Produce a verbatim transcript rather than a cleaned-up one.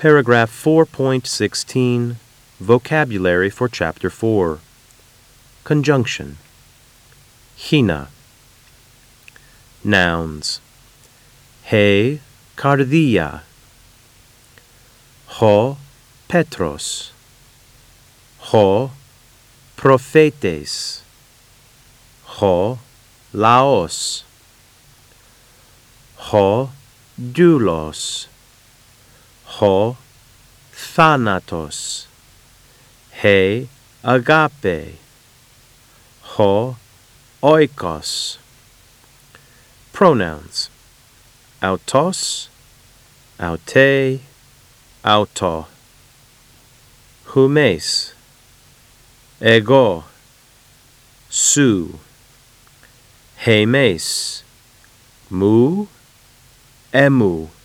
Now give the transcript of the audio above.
Paragraph four point sixteen, Vocabulary for Chapter four. Conjunction. Hina. Nouns. He kardia. Ho Petros. Ho prophetes. Ho laos. Ho doulos. Ho thanatos. He agape. Ho oikos. Pronouns. Autos, aute, auto. Humes. Ego. Su. Hemes. Mu. Emu.